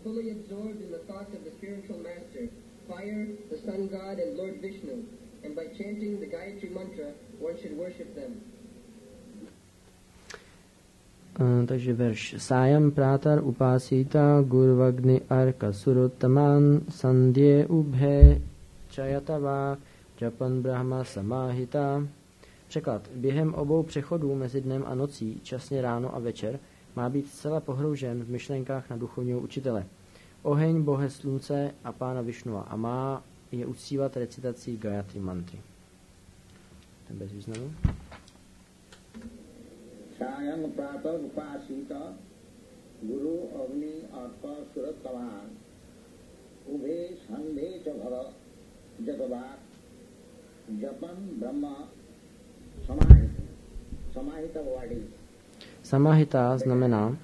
fully absorbed in the thoughts of the spiritual master, fire, the sun god, and Lord Vishnu, and by chanting the Gayatri mantra, one should worship them. Takže verš. Sájam prátar upásita gurvagni arka suruttaman sandhye ubhe čajatava japan brahma samahita. Překlad. Během obou přechodů mezi dnem a nocí, časně ráno a večer, má být zcela pohroužen v myšlenkách na duchovního učitele. Oheň, bohe slunce a pána Višnua a má je uctívat recitací Gayatri mantry. Ten bez významu. Sájam prátar upásita guru agni arka suruttaman ubhe sandhe chavara jatava japan brahma samahita. Samahita word is Samahita znamená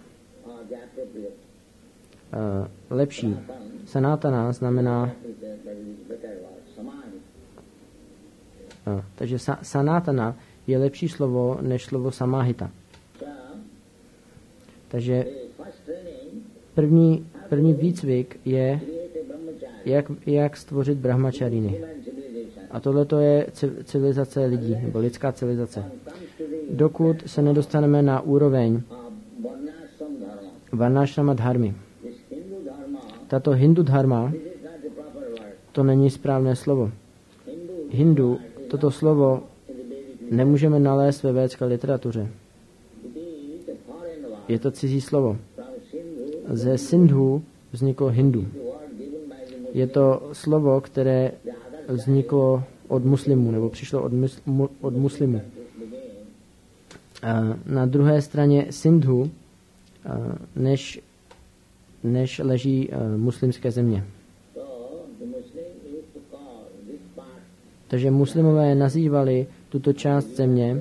lepší. Sanatana znamená takže sanatana je lepší slovo než slovo samahita. Takže první výcvik je jak stvořit brahmačariny. A tohle je civilizace lidí, nebo lidská civilizace. Dokud se nedostaneme na úroveň varnášrama dharmy. Tato hindu dharma, to není správné slovo. Hindu, toto slovo nemůžeme nalézt ve védské literatuře. Je to cizí slovo. Ze Sindhu vzniklo hindu. Je to slovo, které vzniklo od muslimů, nebo přišlo od muslimů. Na druhé straně Sindhu, než leží muslimské země. Takže muslimové nazývali tuto část země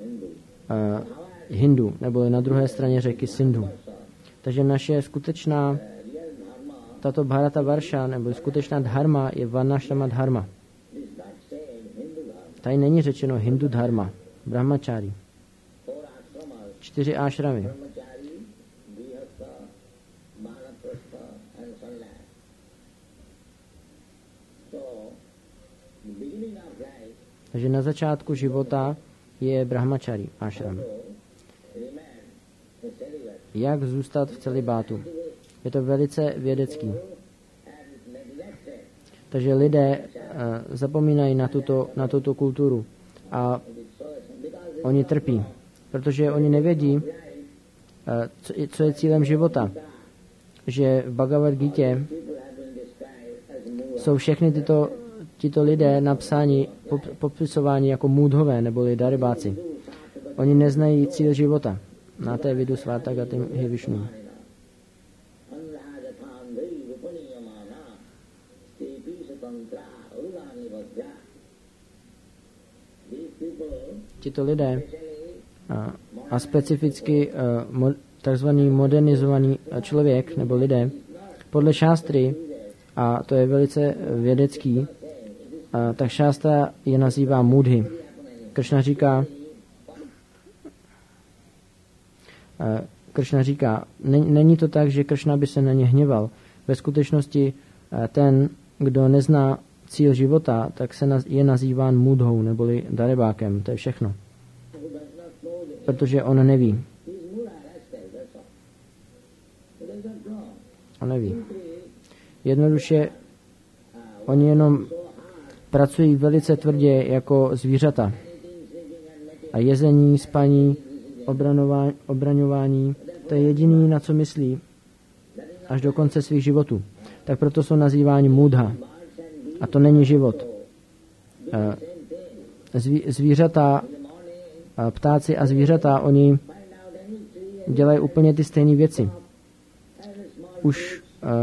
Hindu, nebo na druhé straně řeky Sindhu. Takže naše skutečná, tato Bharata Varsha, nebo skutečná dharma je Varnashrama dharma. Tady není řečeno Hindu dharma, brahmačári. 4 ášramy. Takže na začátku života je brahmačari ášram. Jak zůstat v celibátu? Je to velice vědecký. Takže lidé zapomínají na tuto kulturu a oni trpí, protože oni nevědí, co je cílem života. Že v Bhagavad Gita jsou všechny tyto lidé napsáni, popisováni jako můdhové neboli daribáci. Oni neznají cíl života. Na té vidu svátagatim hi Višnu. Tito lidé a specificky takzvaný modernizovaný člověk nebo lidé podle šástry, a to je velice vědecký, tak šástra je nazývá mudhy. Kršna říká, není to tak, že Kršna by se na ně hněval. Ve skutečnosti ten, kdo nezná cíl života, tak je nazýván mudhou, neboli darebákem. To je všechno. Protože on neví. On neví. Jednoduše, oni jenom pracují velice tvrdě jako zvířata. A jezení, spaní, obraňování, to je jediný, na co myslí až do konce svých životů. Tak proto jsou nazýváni mudha. A to není život. Zvířata, ptáci a zvířata, oni dělají úplně ty stejné věci. Už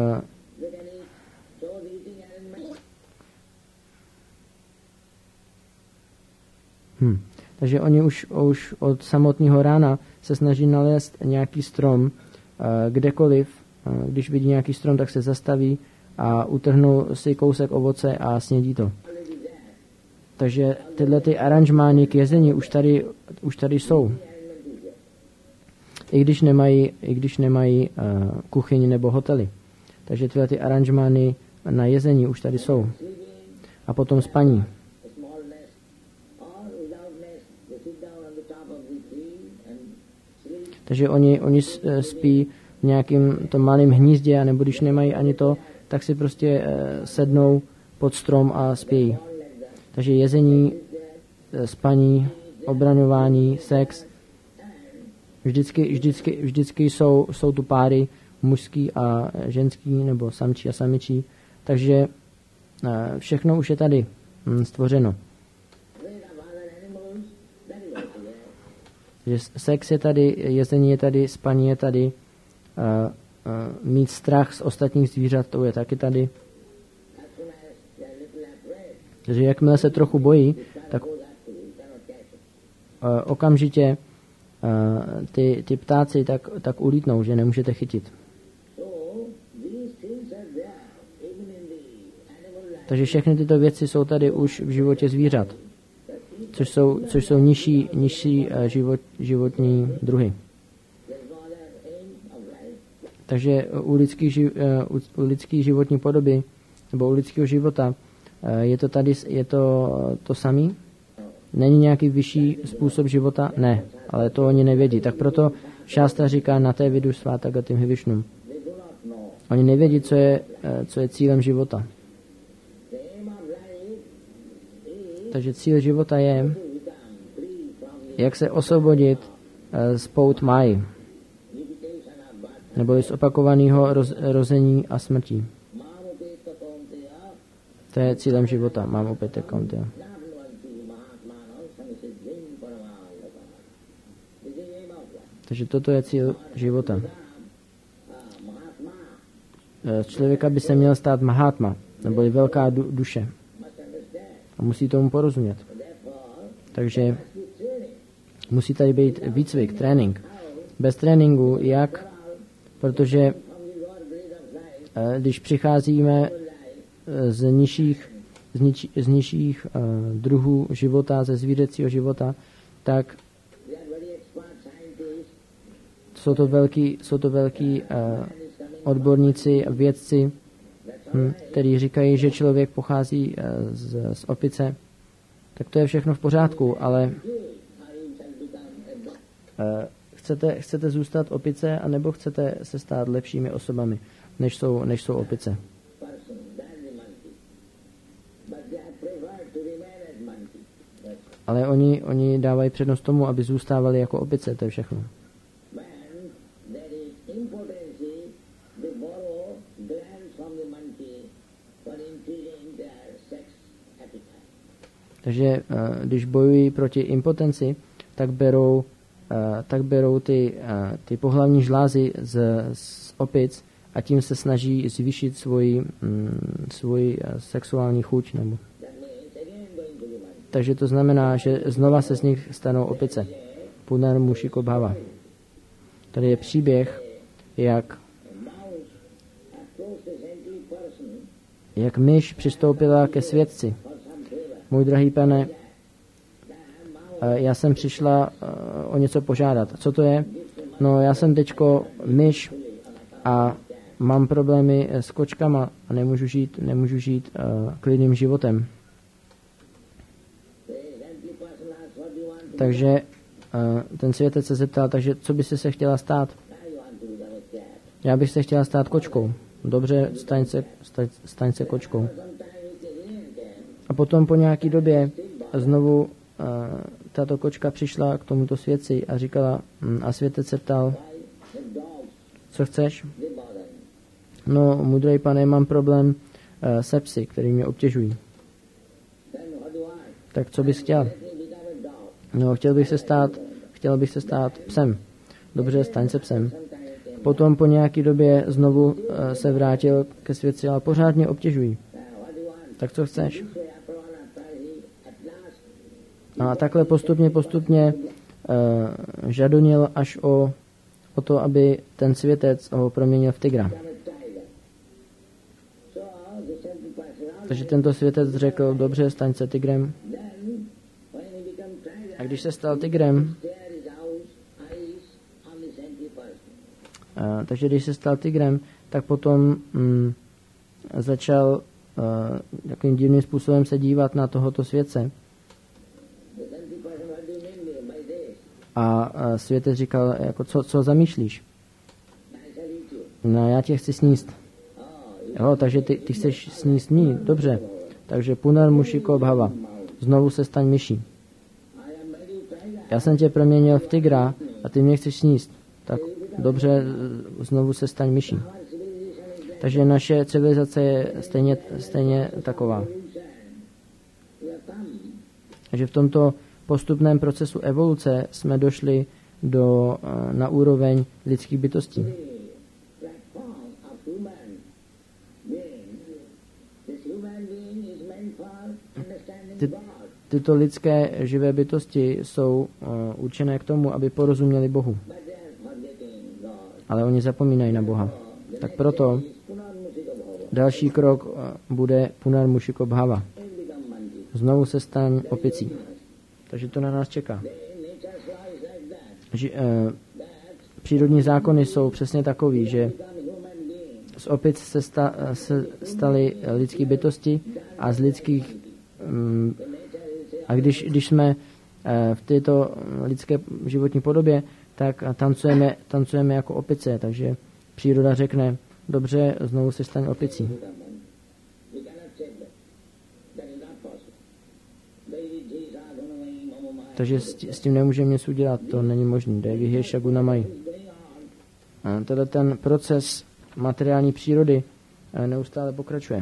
takže oni už od samotného rána se snaží nalézt nějaký strom, kdekoliv. Když vidí nějaký strom, tak se zastaví a utrhnou si kousek ovoce a snědí to. Takže tyhle ty aranžmány k jezení už tady jsou. I když nemají kuchyni nebo hotely. Takže tyhle ty aranžmány na jezení už tady jsou. A potom spaní. Takže oni spí v nějakým tom malém hnízdě, anebo když nemají ani to, tak si prostě sednou pod strom a spějí. Takže jezení, spaní, obraňování, sex, vždycky jsou tu páry mužský a ženský, nebo samčí a samičí. Takže všechno už je tady stvořeno. Takže sex je tady, jezení je tady, spaní je tady, mít strach z ostatních zvířat, to je taky tady. Takže jakmile se trochu bojí, tak okamžitě ty ptáci tak ulítnou, že nemůžete chytit. Takže všechny tyto věci jsou tady už v životě zvířat, což jsou nižší životní druhy. Takže u lidský životní podoby nebo u lidského života je to samý? Není nějaký vyšší způsob života? Ne, ale to oni nevědí. Tak proto šástra říká na té vidu sváta gatim Višnum. Oni nevědí, co je cílem života. Takže cíl života je, jak se osvobodit z pout máji, nebo z opakovaného rození a smrti. To je cílem života. Mám opět kontia. Takže toto je cíl života. Z člověka by se měl stát Mahátma, nebo velká duše. A musí tomu porozumět. Takže musí tady být výcvik, trénink. Bez tréninku jak? Protože když přicházíme z nižších druhů života, ze zvířecího života, tak jsou to velký odborníci a vědci, kteří říkají, že člověk pochází z opice. Tak to je všechno v pořádku, ale chcete zůstat opice, anebo chcete se stát lepšími osobami, než jsou opice. Ale oni dávají přednost tomu, aby zůstávali jako opice, to je všechno. Takže když bojují proti impotenci, tak berou ty pohlavní žlázy z opic a tím se snaží zvýšit svoji sexuální chuť. Nebo. Takže to znamená, že znova se z nich stanou opice. Punar Mushiko Bhava. Tady je příběh, jak myš přistoupila ke světci. Můj drahý pane, já jsem přišla o něco požádat. Co to je? No, já jsem teďko myš a mám problémy s kočkama a nemůžu žít klidným životem. Takže ten světec se zeptal, takže co by se chtěla stát? Já bych se chtěla stát kočkou. Dobře, staň se kočkou. A potom po nějaký době znovu tato kočka přišla k tomuto světci a říkala, a světec se ptal, co chceš? No, můdrý pane, mám problém se psy, který mě obtěžují. Tak co bys chtěl? No, chtěl bych se stát psem. Dobře, staň se psem. Potom po nějaký době znovu se vrátil ke světci, ale pořád mě obtěžují. Tak co chceš? A takhle postupně žadonil až o to, aby ten světec ho proměnil v tygra. Takže tento světec řekl, dobře, staň se tygrem. A když se stal tygrem, tak potom začal takovým divným způsobem se dívat na tohoto světce. A světec říkal, jako, co zamýšlíš? No, já tě chci sníst. Jo, takže ty chceš sníst mě, dobře. Takže Punar Mushiko Bhava. Znovu se staň myší. Já jsem tě proměnil v tygra a ty mě chceš sníst. Tak dobře, znovu se staň myší. Takže naše civilizace je stejně taková. Takže v tomto postupném procesu evoluce jsme došli na úroveň lidských bytostí. Tyto lidské živé bytosti jsou určené k tomu, aby porozuměli Bohu. Ale oni zapomínají na Boha. Tak proto další krok bude Punar Mushiko Bhava. Znovu se staň opicí. Takže to na nás čeká. Přírodní zákony jsou přesně takový, že z opic se staly lidské bytosti a z lidských a když jsme v této lidské životní podobě, tak tancujeme jako opice, takže příroda řekne, dobře, znovu se staň opicí. Takže s tím nemůžeme nic udělat, to není možné. Devi Shaguna mají. Tenhle ten proces materiální přírody neustále pokračuje.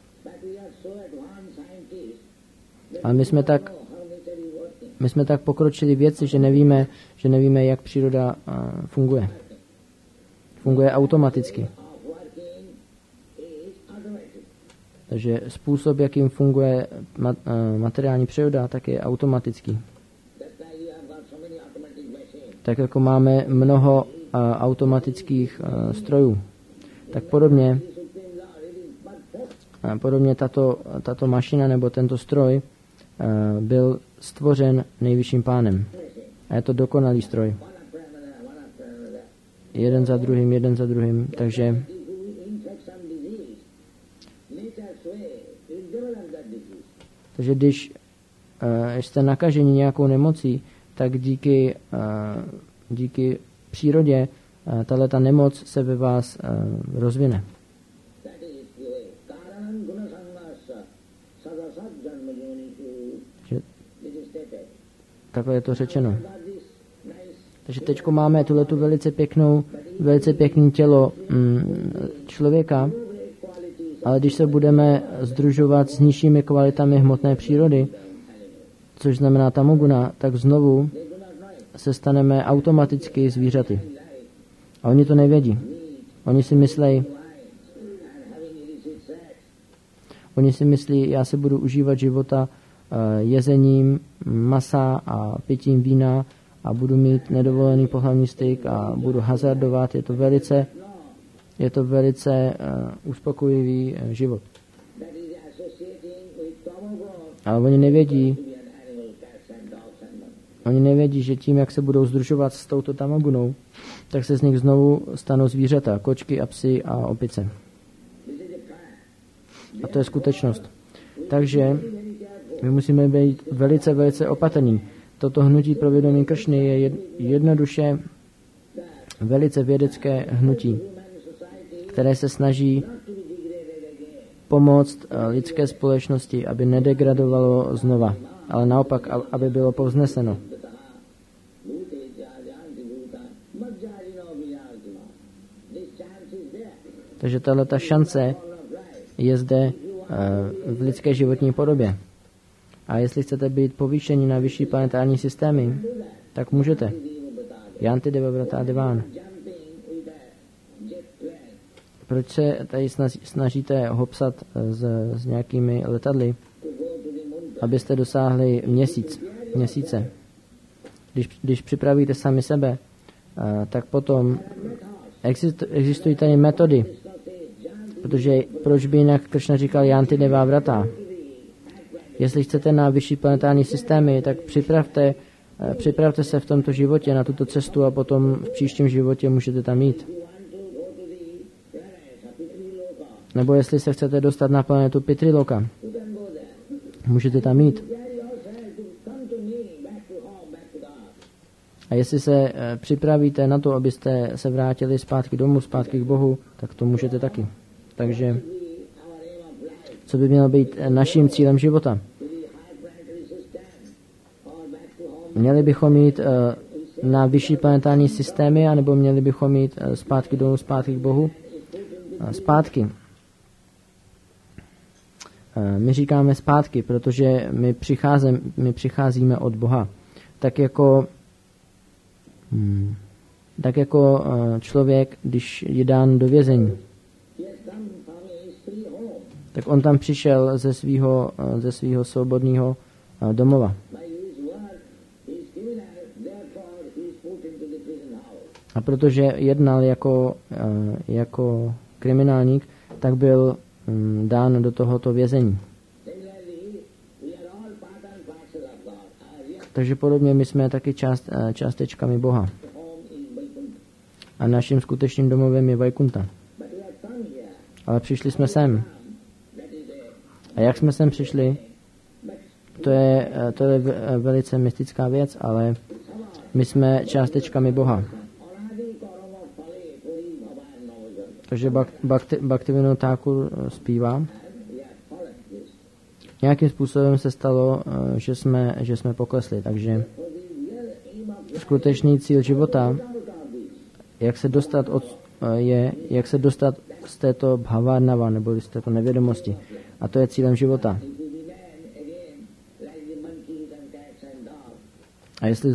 Ale my jsme tak pokročili věci, že nevíme, jak příroda funguje. Funguje automaticky. Takže způsob, jakým funguje materiální příroda, tak je automatický. Tak jako máme mnoho automatických strojů, tak podobně tato mašina nebo tento stroj byl stvořen nejvyšším pánem. A je to dokonalý stroj. Jeden za druhým. Takže když jste nakaženi nějakou nemocí, tak díky přírodě tato nemoc se ve vás rozvine. Takhle je to řečeno. Takže teď máme tuhletu velice pěkný tělo člověka, ale když se budeme sdružovat s nižšími kvalitami hmotné přírody, což znamená tamoguna, tak znovu se staneme automaticky zvířaty. A oni to nevědí. Oni si myslí, já se budu užívat života jezením masa a pitím vína a budu mít nedovolený pohlavní styk a budu hazardovat. Je to velice uspokojivý život. Ale oni nevědí, že tím, jak se budou sdružovat s touto tamagunou, tak se z nich znovu stanou zvířata, kočky a psy a opice. A to je skutečnost. Takže my musíme být velice opatrní. Toto hnutí pro vědomí Kršny je jednoduše velice vědecké hnutí, které se snaží pomoct lidské společnosti, aby nedegradovalo znova, ale naopak, aby bylo povzneseno. Takže tato šance je zde v lidské životní podobě. A jestli chcete být povýšeni na vyšší planetární systémy, tak můžete. Yanti Deva Vrata Devan. Proč se tady snažíte hopsat s nějakými letadly, abyste dosáhli měsíce? Když připravíte sami sebe, tak potom existují tady metody, protože proč by jinak Kršna říkal Yanti Deva Vrata? Jestli chcete na vyšší planetární systémy, tak připravte se v tomto životě na tuto cestu a potom v příštím životě můžete tam jít. Nebo jestli se chcete dostat na planetu Pitriloka, you can go there. můžete tam jít. There you also have to come to me, back to home, back to the earth. A jestli se připravíte na to, abyste se vrátili zpátky domů, zpátky k Bohu, tak to můžete taky. Takže Our aim of life, co by mělo být naším cílem života? to the high planetary system, or back to home. Měli bychom jít na vyšší planetární systémy, anebo měli bychom jít zpátky domů, zpátky k Bohu? Zpátky. My říkáme zpátky, protože my přicházíme od Boha. Tak jako člověk, když je dán do vězení, He has come from his free home. tak on tam přišel ze svého svobodného domova. By his work, he is criminal, therefore he is put into the prison house. A protože jednal jako kriminálník, tak byl dán do tohoto vězení. Similarly, we are all part and parcel of God. Our real Takže podobně my jsme taky částečkami Boha. home is Vaikuntha. A naším skutečným domovem je Vaikunta. But we have come here. Ale přišli jsme sem. That is A jak jsme sem přišli, to je velice mystická věc, ale my jsme částečkami Boha. Anadi Karama Phale Puri Bhavan Navajan. Takže Bhaktivinoda Thakur zpívá. We have fallen this. Nějakým způsobem se stalo, že jsme poklesli. Takže For the real aim of life skutečný cíl života, out of this. jak se dostat z této bhavarnava, nebo z této nevědomosti. A to je cílem života. If we remain again like the monkeys and cats and dogs, A jestli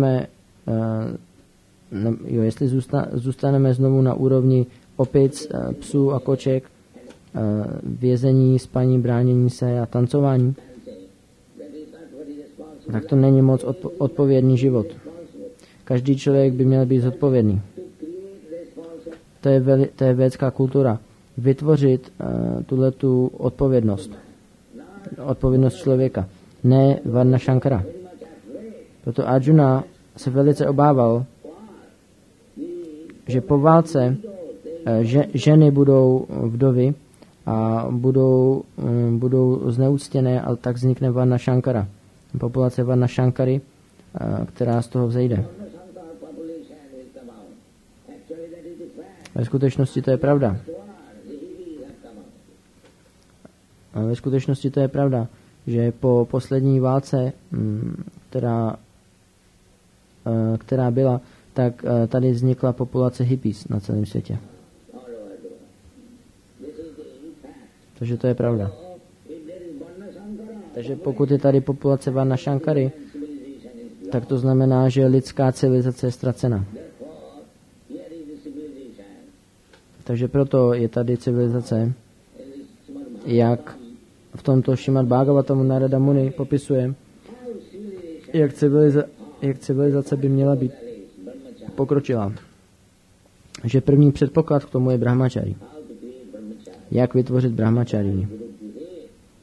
zůstaneme znovu na úrovni opic, psů a koček, vězení, spaní, bránění se a tancování, that is not very responsible. tak to není moc odpovědný život. Každý člověk by měl být zodpovědný. To create responsibility. To je védská kultura. Vytvořit tuhletu odpovědnost. Odpovědnost člověka. Ne Varna Shankara. Proto Arjuna se velice obával, že po válce ženy budou vdovy a budou zneuctěné, ale tak vznikne Varna Shankara. Populace Varna Shankary, která z toho vzejde. Shankar population will come out. Actually that is the fact. Ve skutečnosti to je pravda. The hippies have come out. A ve skutečnosti to je pravda, že po poslední válce, která byla, tak tady vznikla populace hippies na celém světě. All over the world. This is the fact. Takže to je pravda. So, if there is Varna Shankara, Takže pokud je tady populace Varna Shankary, civilization is tak to znamená, že lidská civilizace je ztracena. therefore here is the civilization. Takže proto je tady civilizace, In this Srimad jak v tomto Šrimad Bhagavatamu Narada Muni popisuje, how civilization jak civilizace by měla být is brahmacharya. pokročilá. Že první předpoklad k tomu je brahmachari. How to create brahmacharya. Jak vytvořit brahmacharini. Guru Gure,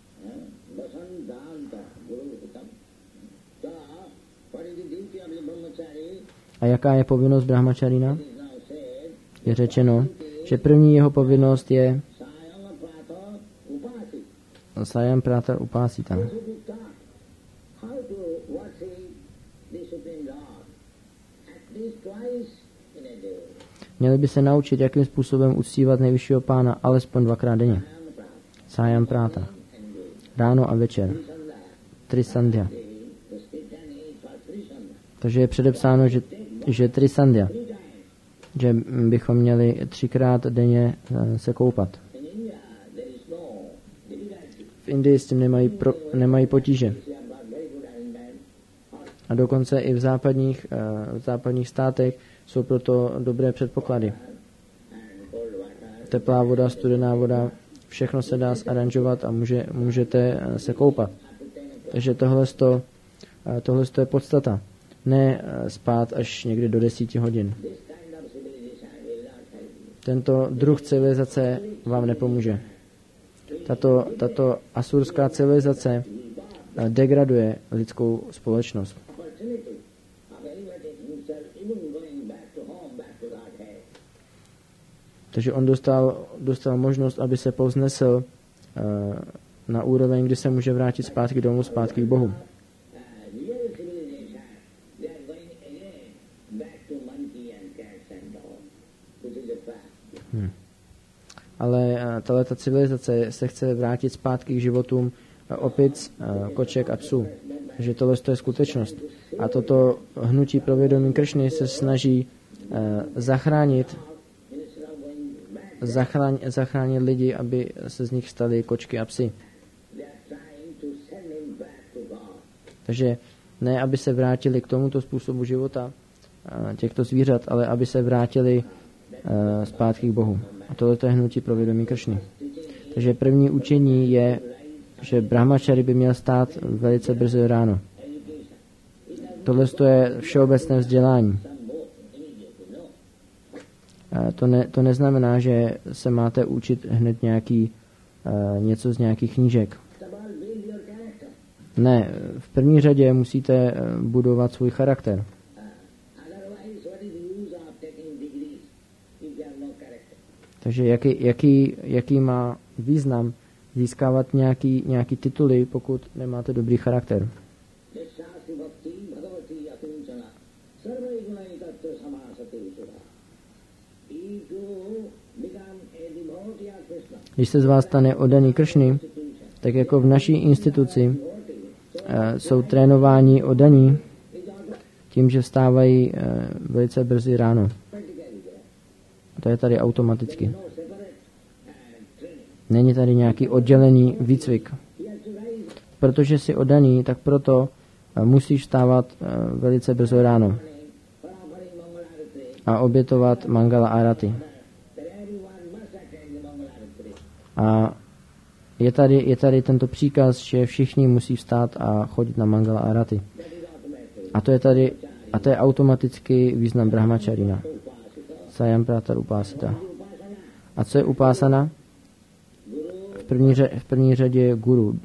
Vasantanta, Guru Hitam. So, what is the duty of the brahmachari? A jaká je povinnost brahmacharina? It is now said, Je řečeno, že první jeho povinnost je Sayama Prato Upasi. Sayam Prata Upasita. This is the talk. How to worship the Supreme Lord. At least twice in a day. Měli by se naučit, jakým způsobem uctívat nejvyššího pána alespoň dvakrát denně. Sayama Prato. Sayam Prata. And day. Ráno a večer. Trisandha. Trisandhya. The scripture is for Trisandha. Takže je předepsáno, že Trisandhya. 3 times. Že bychom měli 3krát denně se koupat. In India, there is no difficulty. V Indii s tím nemají potíže. They have got very good arrangement. A dokonce i v západních státech jsou proto dobré předpoklady. And cold water. Teplá voda, studená voda, všechno se dá zaranžovat a můžete se koupat. Takže tohle je podstata. Ne spát až někdy do 10 hodin. This kind of civilization will not help you. Tento druh civilizace vám nepomůže. Tato asurská civilizace degraduje lidskou společnost. Opportunity of elevating himself, even going back to home, back to Godhead. Takže on dostal možnost, aby se povznesl na úroveň, kdy se může vrátit zpátky domů, zpátky k Bohu. Ale tato civilizace se chce vrátit zpátky k životům opic, koček a psů. Takže tohle je skutečnost. A toto hnutí pro vědomí Kršny se snaží zachránit lidi, aby se z nich stali kočky a psy. Takže ne, aby se vrátili k tomuto způsobu života těchto zvířat, ale aby se vrátili zpátky k Bohu. A tohle je hnutí pro vědomí Kršny. Takže první učení je, že brahmačari by měl stát velice brzy ráno. Tohle je všeobecné vzdělání. To neznamená, že se máte učit hned něco z nějakých knížek. Ne, v první řadě musíte budovat svůj charakter. Takže jaký má význam získávat nějaký tituly, pokud nemáte dobrý charakter. Když se z vás stane oddaný Kršny, tak jako v naší instituci jsou trénováni oddaní tím, že vstávají velice brzy ráno. To je tady automaticky. Není tady nějaký oddělený výcvik. Protože jsi oddaný, tak proto musíš vstávat velice brzo ráno a obětovat Mangala Arati. A je tady tento příkaz, že všichni musí vstát a chodit na Mangala Arati. A to je automaticky význam brahmačarina. Sayam pratar upásita. A co je upásana? V první řadě je guru.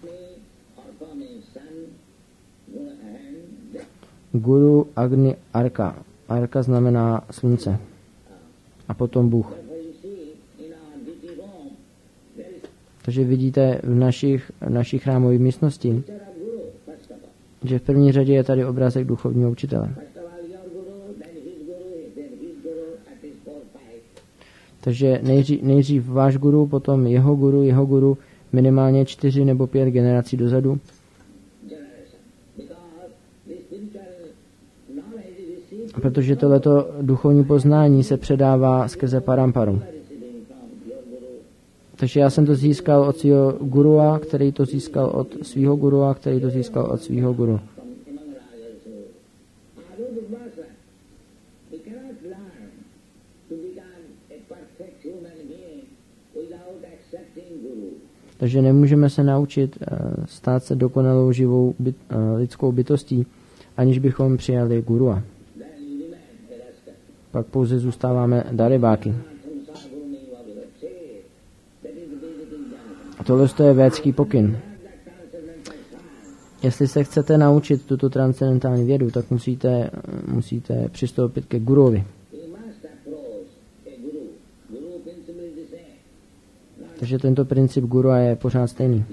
Guru Agni Arka. Arka znamená slunce. A potom Bůh. Takže vidíte v našich chrámových místnosti, že v první řadě je tady obrázek duchovního učitele. Takže nejdřív váš guru, potom jeho guru, minimálně 4 nebo 5 generací dozadu. Protože tohleto duchovní poznání se předává skrze paramparu. Takže já jsem to získal od svého gurua, který to získal od svého gurua, který to získal od svého guru. Takže nemůžeme se naučit stát se dokonalou živou lidskou bytostí, aniž bychom přijali gurua. Pak pouze zůstáváme darebáky. Tohle je védský pokyn. Jestli se chcete naučit tuto transcendentální vědu, tak musíte přistoupit ke guruovi. Takže tento princip gurua je pořád stejný.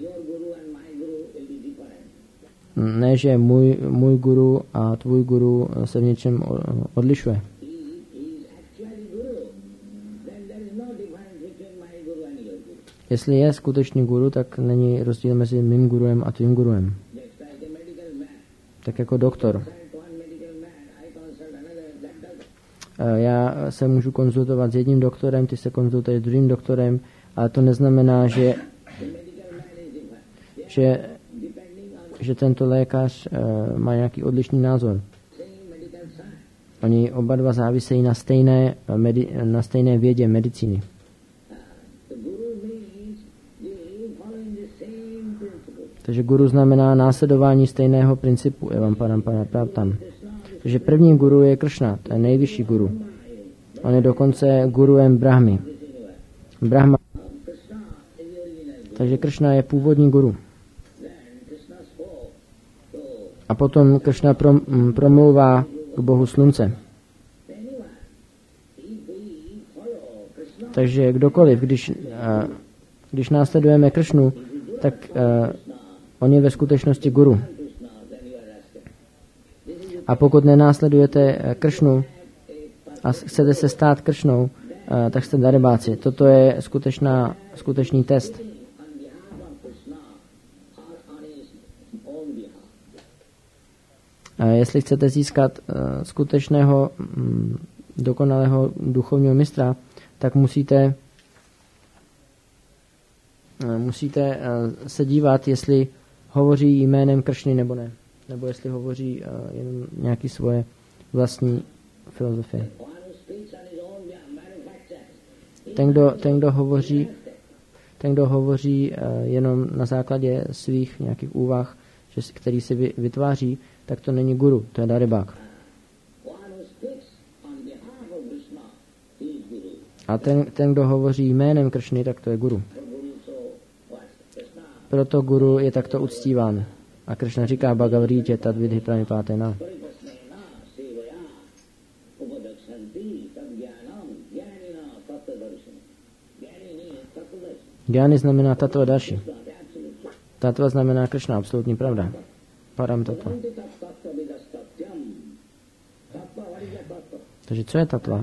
Ne, že můj guru a tvůj guru se v něčem odlišuje. Jestli je skutečný guru, tak není rozdíl mezi mým guruem a tvým guruem. Tak jako doktor. Já se můžu konzultovat s jedním doktorem, ty se konzultuješ s druhým doktorem, ale to neznamená, že tento lékař má nějaký odlišný názor. Oni oba dva závisejí na stejné vědě medicíny. Takže guru znamená následování stejného principu evam parampara praptam. Takže první guru je Kršna, to je nejvyšší guru. On je dokonce guruem Brahmy. Brahma. Takže Kršna je původní guru. A potom Kršna promlouvá k Bohu slunce. Takže kdokoliv, když následujeme Kršnu, tak on je ve skutečnosti guru. A pokud nenásledujete Kršnu a chcete se stát Kršnou, tak jste darebáci. Toto je skutečný test. Jestli chcete získat skutečného dokonalého duchovního mistra, tak musíte se dívat, jestli hovoří jménem Kršny nebo ne. Nebo jestli hovoří jenom nějaký svoje vlastní filozofie. Ten, kdo hovoří jenom na základě svých nějakých úvah, který si vytváří, tak to není guru, to je darebák. A ten, kdo hovoří jménem Kršny, tak to je guru. Proto guru je takto uctíván. A Kršna říká Bhagavad Gita tadvidhi pranipátena. Gyani znamená tattva darshi. Tattva znamená Kršna, absolutní pravda. Param tattva. Takže co je tattva?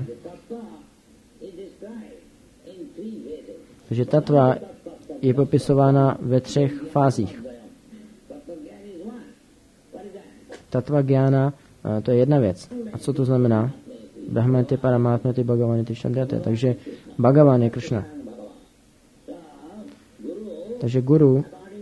Takže tattva je popisována ve 3 fázích. Tattva gyána, to je jedna věc. A co to znamená? Brahmanity, Paramátmity, Bhagavanity, Shandyate. Takže Bhagavan je Kršna. Takže guru,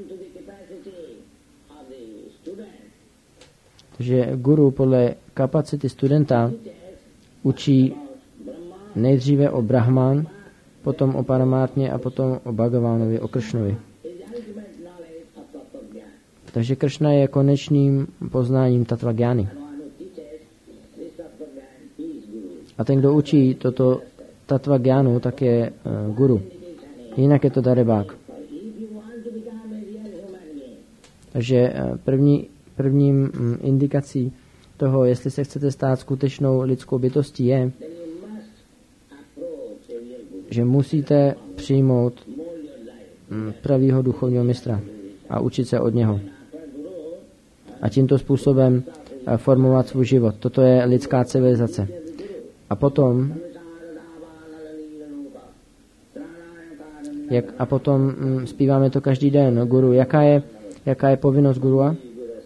podle kapacity studenta učí nejdříve o Brahman, potom o Paramátmě a potom o Bhagavanovi, o Kršnovi. Takže Kršna je konečným poznáním tattva gyány. A ten, kdo učí toto tattva gyánu, tak je guru. Jinak je to darebák. Takže prvním indikací toho, jestli se chcete stát skutečnou lidskou bytostí, je, že musíte přijmout pravýho duchovního mistra a učit se od něho. A tímto způsobem formovat svůj život. Toto je lidská civilizace. A potom zpíváme to každý den. Guru, jaká je povinnost gurua?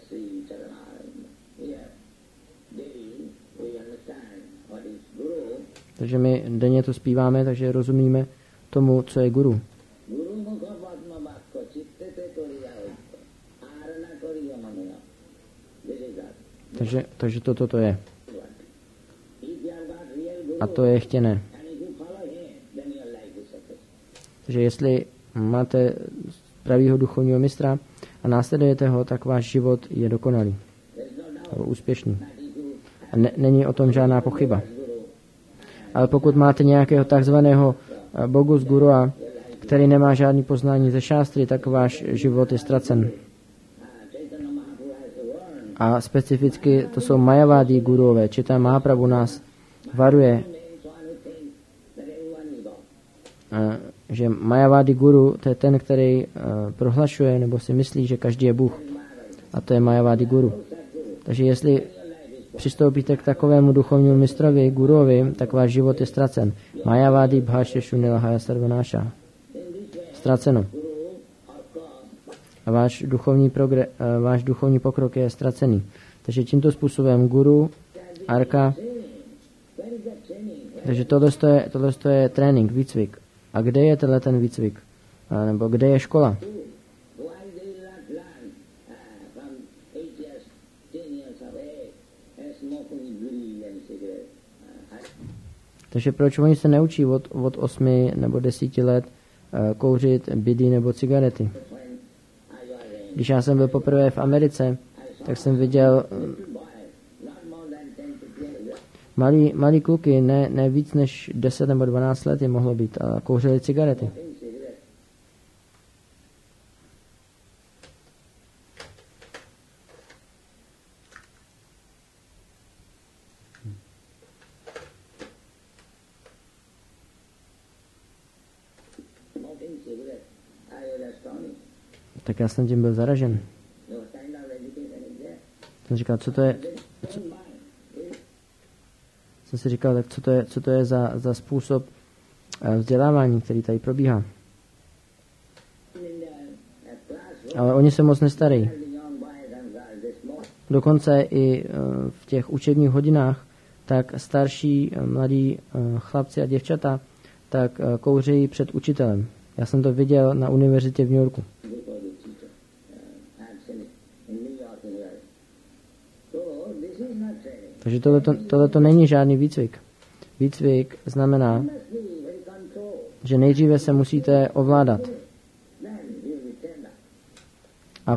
Takže my denně to zpíváme, takže rozumíme tomu, co je guru. Takže toto to je. A to je chtěné. Takže jestli máte pravýho duchovního mistra a následujete ho, tak váš život je dokonalý. Nebo úspěšný. A není o tom žádná pochyba. Ale pokud máte nějakého takzvaného bogus gurua, který nemá žádný poznání ze šástry, tak váš život je ztracen. A specificky to jsou Mayavadi guruové. Čitá Mahaprabhu nás varuje, že Mayavadi guru, to je ten, který prohlašuje nebo si myslí, že každý je Bůh. A to je Mayavadi guru. Takže jestli přistoupíte k takovému duchovnímu mistrovi, guruovi, tak váš život je ztracen. Mayavadi bhashya shunilahaya sarvanáša. Ztraceno. A váš duchovní pokrok je ztracený. Takže tímto způsobem guru, arka, takže tohle je trénink, výcvik. A kde je ten výcvik? Nebo kde je škola? Takže proč oni se neučí od 8 nebo 10 let kouřit bidi nebo cigarety? Když já jsem byl poprvé v Americe, tak jsem viděl malí kluky, ne víc než 10 nebo 12 let je mohlo být, a kouřili cigarety. cigarette. I was astonished. Tak já jsem tím byl zaražen. No kind of education is there. Jsem říkal, co to je, Don't mind. jsem si říkal, tak co to je za způsob vzdělávání, který tady probíhá. In the classroom, Ale oni se moc nestarají. the young boys and girls, they smoke. Dokonce i v těch učebních hodinách, tak starší mladí chlapci a děvčata, tak kouří před učitelem. Já jsem to viděl na univerzitě v New Yorku. Before the teacher. I have seen it in New York and here. So this is not training. Takže tohleto není žádný výcvik. Výcvik znamená, Must be very controlled. že nejdříve se musíte ovládat. Then you will be tender. A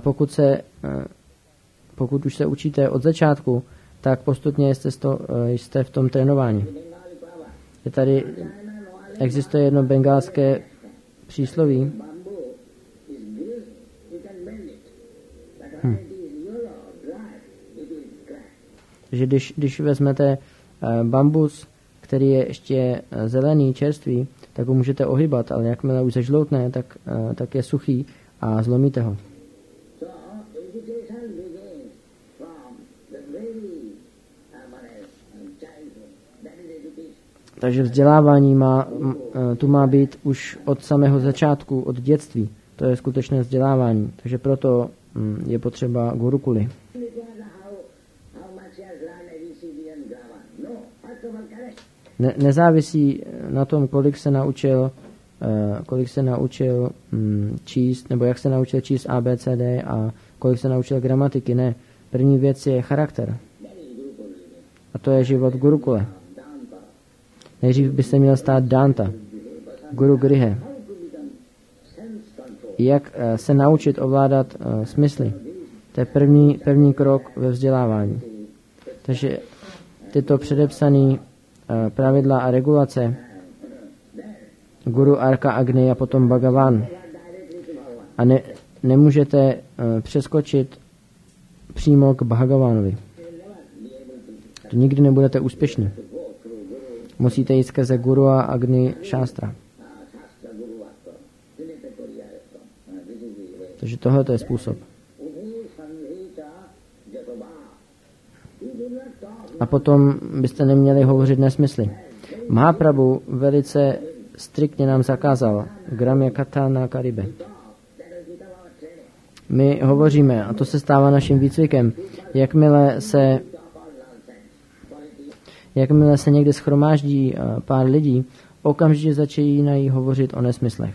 pokud už se učíte od začátku, tak postupně jste v tom trénování. Bengali Baba. Je tady, existuje jedno bengálské přísloví, Bamboo is green, you can bend it. But when it is yellow, dry, it will crack. že když vezmete bambus, který je ještě zelený, čerstvý, tak ho můžete ohybat, ale jakmile už zažloutne, tak je suchý a zlomíte ho. So education begins from the very childhood. That is education. Takže vzdělávání tu má být už od samého začátku, od dětství. To je skutečné vzdělávání. Takže proto je potřeba gurukuly. Because how much he has learned ABCD and grammar. No, first of all correct. Nezávisí na tom, kolik se naučil číst, nebo jak se naučil číst ABCD a kolik se naučil gramatiky. Ne. První věc je charakter. A to je život v gurukule. Nejdřív by se měl stát Danta, Guru Grihe. Jak se naučit ovládat smysly. To je první krok ve vzdělávání. Takže tyto předepsané pravidla a regulace Guru, Arka, Agni a potom Bhagavan. A nemůžete přeskočit přímo k Bhagavanovi. To nikdy nebudete úspěšní. Musíte jít skrze Guru a Agni Shastra. Takže tohle je způsob. A potom byste neměli hovořit nesmysly. Mahaprabhu velice striktně nám zakázal Gramya Katha na Karibe. My hovoříme, a to se stává naším výcvikem, jakmile se někde schromáždí pár lidí, okamžitě začínají hovořit o nesmyslech.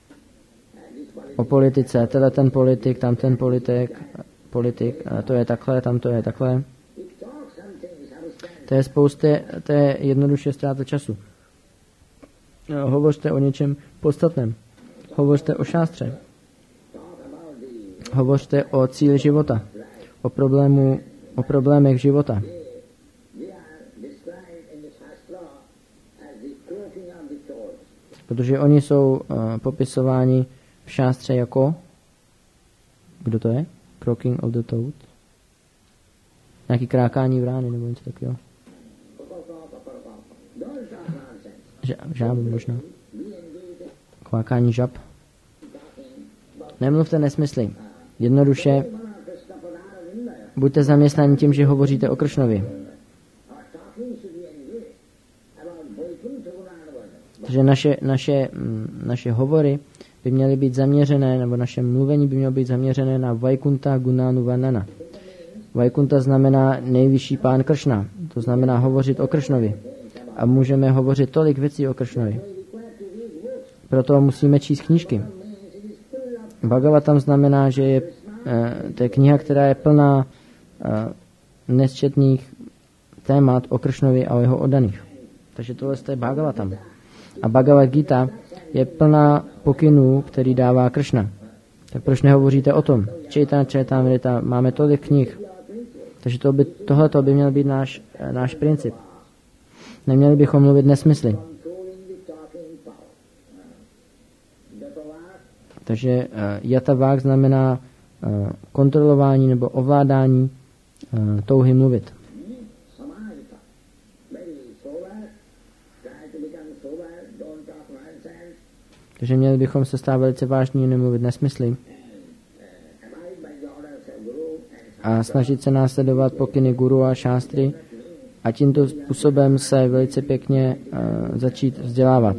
O politice, ten politik, tam ten politik, to je takhle, tam to je takhle. To je jednoduše ztráta času. Hovořte o něčem podstatném. Hovořte o šástře. Hovořte o cíli života. O problémech života. Protože oni jsou popisováni v šástře jako... Kdo to je? Croaking of the toad? Nějaký krákání vrány nebo něco takového. Žáby možná. Kvákání žab. Nemluvte nesmysly. Jednoduše buďte zaměstnáni tím, že hovoříte o Kršnovi. Takže naše hovory by měly být zaměřené, nebo naše mluvení by mělo být zaměřené na Vaikunta Gunanu Vanana. Vaikunta znamená nejvyšší pán Kršna. To znamená hovořit o Kršnovi. A můžeme hovořit tolik věcí o Kršnovi. Proto musíme číst knížky. Bhagavatam znamená, že to je kniha, která je plná nesčetných témat o Kršnovi a o jeho oddaných. Takže tohle je Bhagavatam. A Bhagavad Gita je plná pokynů, který dává Kršna. Tak proč nehovoříte o tom? Čaitamrita, máme tolik knih. Takže tohleto by měl být náš princip. Neměli bychom mluvit nesmysly. Takže yatavák znamená kontrolování nebo ovládání touhy mluvit. Takže měli bychom se stávat velice vážní, nemluvit nesmysly a snažit se následovat pokyny guru a šástry a tímto způsobem se velice pěkně začít vzdělávat.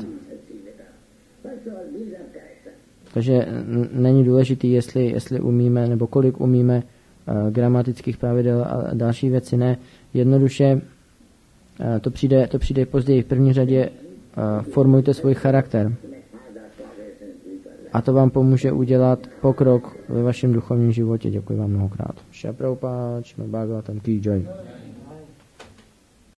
Takže není důležitý, jestli umíme, nebo kolik umíme gramatických pravidel a další věci, ne. Jednoduše to přijde později. V první řadě formujte svůj charakter. A to vám pomůže udělat pokrok ve vašem duchovním životě. Děkuji vám mnohokrát. Šila Prabhupád, Šrimad Bhagavatam Ki Jai.